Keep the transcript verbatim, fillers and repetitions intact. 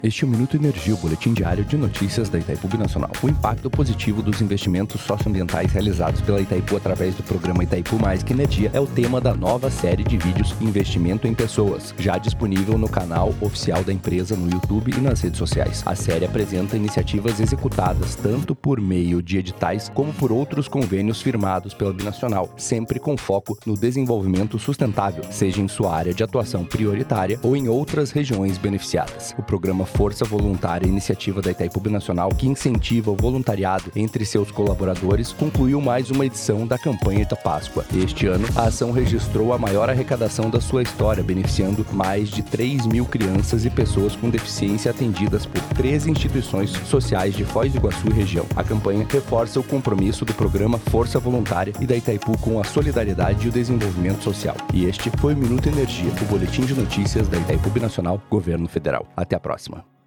Este é o Minuto Energia, o boletim diário de notícias da Itaipu Binacional. O impacto positivo dos investimentos socioambientais realizados pela Itaipu através do programa Itaipu Mais que Energia é o tema da nova série de vídeos Investimento em Pessoas, já disponível no canal oficial da empresa no YouTube e nas redes sociais. A série apresenta iniciativas executadas tanto por meio de editais como por outros convênios firmados pela Binacional, sempre com foco no desenvolvimento sustentável, seja em sua área de atuação prioritária ou em outras regiões beneficiadas. O programa Força Voluntária, iniciativa da Itaipu Binacional que incentiva o voluntariado entre seus colaboradores, concluiu mais uma edição da campanha da Páscoa. Este ano, a ação registrou a maior arrecadação da sua história, beneficiando mais de três mil crianças e pessoas com deficiência atendidas por treze instituições sociais de Foz do Iguaçu e região. A campanha reforça o compromisso do programa Força Voluntária e da Itaipu com a solidariedade e o desenvolvimento social. E este foi o Minuto Energia, o boletim de notícias da Itaipu Binacional, Governo Federal. Até a próxima.